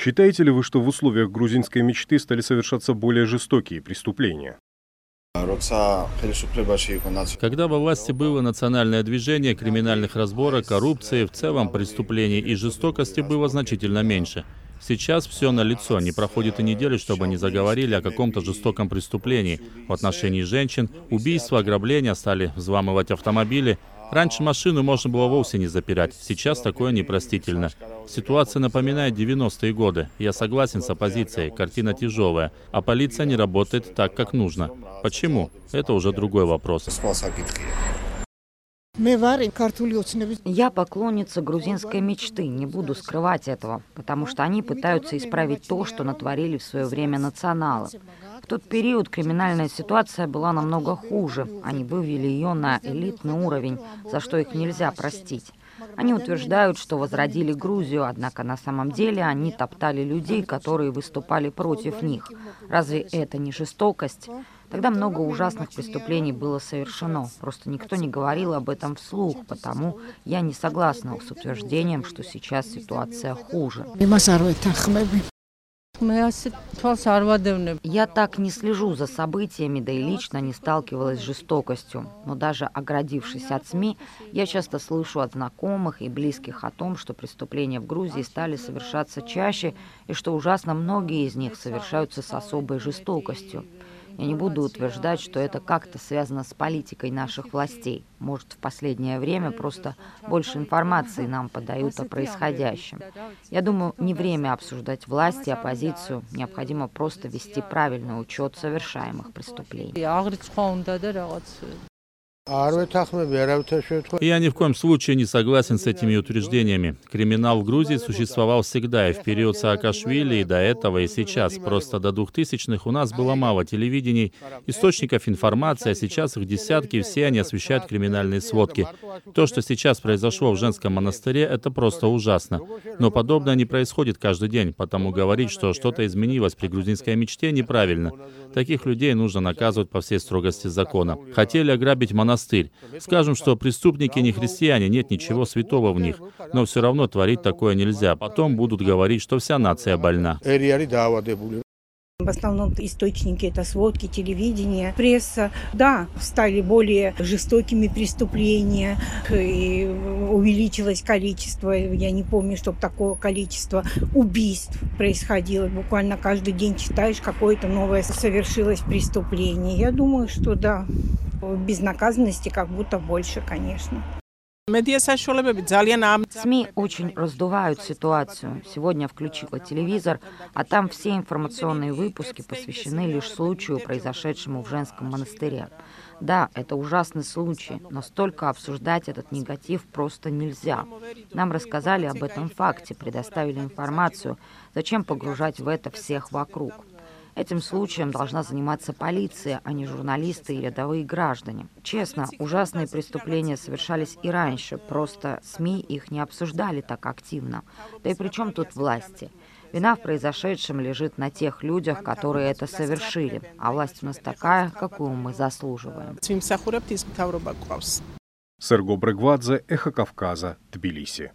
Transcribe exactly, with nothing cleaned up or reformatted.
Считаете ли вы, что в условиях грузинской мечты стали совершаться более жестокие преступления? Когда во власти было национальное движение, криминальных разборок, коррупции, в целом преступлений и жестокости было значительно меньше. Сейчас все налицо, не проходит и недели, чтобы не заговорили о каком-то жестоком преступлении в отношении женщин, убийства, ограбления, стали взламывать автомобили. Раньше машину можно было вовсе не запирать, сейчас такое непростительно. Ситуация напоминает девяностые годы. Я согласен с оппозицией, картина тяжелая, а полиция не работает так, как нужно. Почему? Это уже другой вопрос. Я поклонница грузинской мечты, не буду скрывать этого, потому что они пытаются исправить то, что натворили в свое время националы. В тот период криминальная ситуация была намного хуже. Они вывели ее на элитный уровень, за что их нельзя простить. Они утверждают, что возродили Грузию, однако на самом деле они топтали людей, которые выступали против них. Разве это не жестокость? Тогда много ужасных преступлений было совершено. Просто никто не говорил об этом вслух, потому я не согласна с утверждением, что сейчас ситуация хуже. Я так не слежу за событиями, да и лично не сталкивалась с жестокостью. Но даже оградившись от СМИ, я часто слышу от знакомых и близких о том, что преступления в Грузии стали совершаться чаще, и что ужасно многие из них совершаются с особой жестокостью. Я не буду утверждать, что это как-то связано с политикой наших властей. Может, в последнее время просто больше информации нам подают о происходящем. Я думаю, не время обсуждать власть и оппозицию. Необходимо просто вести правильный учет совершаемых преступлений. Я ни в коем случае не согласен с этими утверждениями. Криминал в Грузии существовал всегда, и в период Саакашвили, и до этого, и сейчас. Просто до двухтысячных у нас было мало телевидений, источников информации, а сейчас их десятки, и все они освещают криминальные сводки. То, что сейчас произошло в женском монастыре, это просто ужасно. Но подобное не происходит каждый день, потому говорить, что что-то изменилось при грузинской мечте, неправильно. Таких людей нужно наказывать по всей строгости закона. Хотели ограбить монастырь. Скажем, что преступники не христиане, нет ничего святого в них. Но все равно творить такое нельзя. Потом будут говорить, что вся нация больна. В основном источники — это сводки, телевидение, пресса. Да, стали более жестокими преступления, и увеличилось количество, я не помню, чтобы такого количества убийств происходило. Буквально каждый день читаешь, какое-то новое совершилось преступление. Я думаю, что да, безнаказанности как будто больше, конечно. СМИ очень раздувают ситуацию. Сегодня включила телевизор, а там все информационные выпуски посвящены лишь случаю, произошедшему в женском монастыре. Да, это ужасный случай, но столько обсуждать этот негатив просто нельзя. Нам рассказали об этом факте, предоставили информацию. Зачем погружать в это всех вокруг? Этим случаем должна заниматься полиция, а не журналисты и рядовые граждане. Честно, ужасные преступления совершались и раньше, просто СМИ их не обсуждали так активно. Да и при чем тут власти? Вина в произошедшем лежит на тех людях, которые это совершили, а власть у нас такая, какую мы заслуживаем. Серго Брегвадзе, Эхо Кавказа, Тбилиси.